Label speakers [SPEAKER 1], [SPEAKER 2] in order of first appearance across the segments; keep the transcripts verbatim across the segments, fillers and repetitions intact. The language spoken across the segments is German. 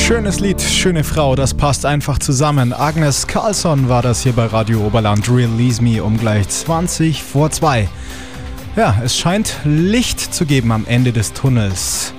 [SPEAKER 1] Schönes Lied, schöne Frau, das passt einfach zusammen. Agnes Karlsson war das hier bei Radio Oberland. Release Me um gleich zwanzig vor zwei. Ja, es scheint Licht zu geben am Ende des Tunnels.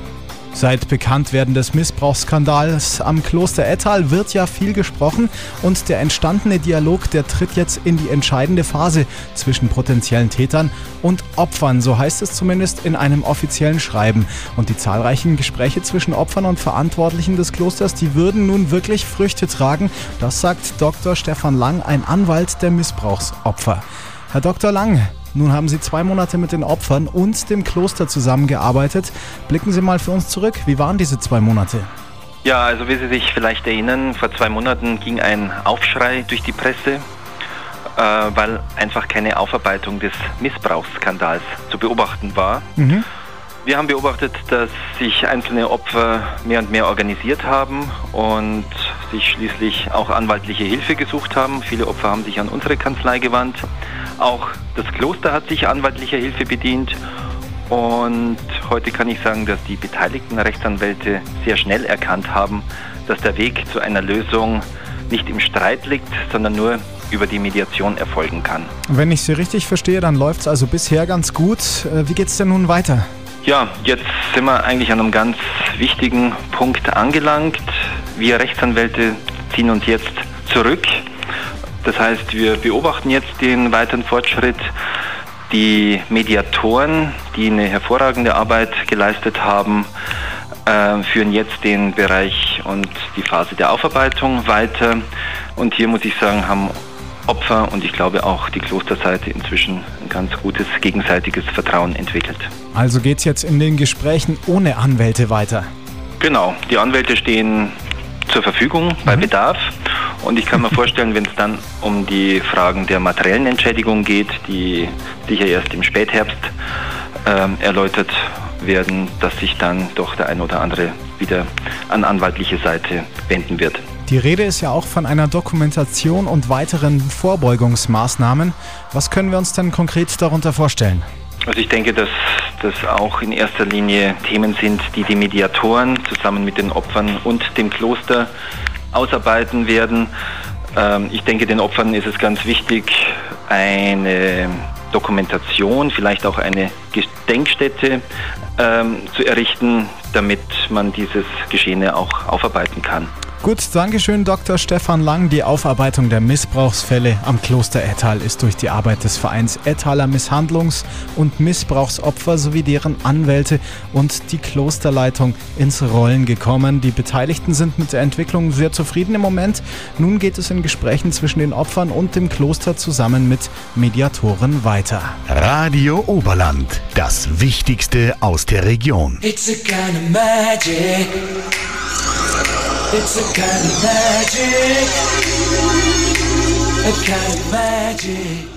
[SPEAKER 1] Seit Bekanntwerden des Missbrauchsskandals am Kloster Ettal wird ja viel gesprochen und der entstandene Dialog, der tritt jetzt in die entscheidende Phase zwischen potenziellen Tätern und Opfern, so heißt es zumindest in einem offiziellen Schreiben. Und die zahlreichen Gespräche zwischen Opfern und Verantwortlichen des Klosters, die würden nun wirklich Früchte tragen. Das sagt Doktor Stefan Lang, ein Anwalt der Missbrauchsopfer. Herr Doktor Lang, nun haben Sie zwei Monate mit den Opfern und dem Kloster zusammengearbeitet. Blicken Sie mal für uns zurück. Wie waren diese zwei Monate?
[SPEAKER 2] Ja, also wie Sie sich vielleicht erinnern, vor zwei Monaten ging ein Aufschrei durch die Presse, äh, weil einfach keine Aufarbeitung des Missbrauchsskandals zu beobachten war. Mhm. Wir haben beobachtet, dass sich einzelne Opfer mehr und mehr organisiert haben und sich schließlich auch anwaltliche Hilfe gesucht haben. Viele Opfer haben sich an unsere Kanzlei gewandt. Auch das Kloster hat sich anwaltlicher Hilfe bedient. Und heute kann ich sagen, dass die beteiligten Rechtsanwälte sehr schnell erkannt haben, dass der Weg zu einer Lösung nicht im Streit liegt, sondern nur über die Mediation erfolgen kann.
[SPEAKER 1] Wenn ich Sie richtig verstehe, dann läuft es also bisher ganz gut. Wie geht es denn nun weiter?
[SPEAKER 2] Ja, jetzt sind wir eigentlich an einem ganz wichtigen Punkt angelangt. Wir Rechtsanwälte ziehen uns jetzt zurück. Das heißt, wir beobachten jetzt den weiteren Fortschritt. Die Mediatoren, die eine hervorragende Arbeit geleistet haben, äh, führen jetzt den Bereich und die Phase der Aufarbeitung weiter. Und hier muss ich sagen, haben Opfer und ich glaube auch die Klosterseite inzwischen ein ganz gutes gegenseitiges Vertrauen entwickelt.
[SPEAKER 1] Also geht's jetzt in den Gesprächen ohne Anwälte weiter?
[SPEAKER 2] Genau, die Anwälte stehen zur Verfügung bei mhm. Bedarf. Und ich kann mir vorstellen, wenn es dann um die Fragen der materiellen Entschädigung geht, die sicher erst im Spätherbst äh, erläutert werden, dass sich dann doch der ein oder andere wieder an anwaltliche Seite wenden wird.
[SPEAKER 1] Die Rede ist ja auch von einer Dokumentation und weiteren Vorbeugungsmaßnahmen. Was können wir uns denn konkret darunter vorstellen?
[SPEAKER 2] Also ich denke, dass das auch in erster Linie Themen sind, die die Mediatoren zusammen mit den Opfern und dem Kloster ausarbeiten werden. Ähm, ich denke, den Opfern ist es ganz wichtig, eine Dokumentation, vielleicht auch eine Gedenkstätte ähm, zu errichten, damit man dieses Geschehene auch aufarbeiten kann.
[SPEAKER 1] Gut, Dankeschön, Doktor Stefan Lang. Die Aufarbeitung der Missbrauchsfälle am Kloster Ettal ist durch die Arbeit des Vereins Ettaler Misshandlungs- und Missbrauchsopfer sowie deren Anwälte und die Klosterleitung ins Rollen gekommen. Die Beteiligten sind mit der Entwicklung sehr zufrieden im Moment. Nun geht es in Gesprächen zwischen den Opfern und dem Kloster zusammen mit Mediatoren weiter.
[SPEAKER 3] Radio Oberland, das Wichtigste aus der Region.
[SPEAKER 4] It's a kind of magic. It's a kind of magic, a kind of magic.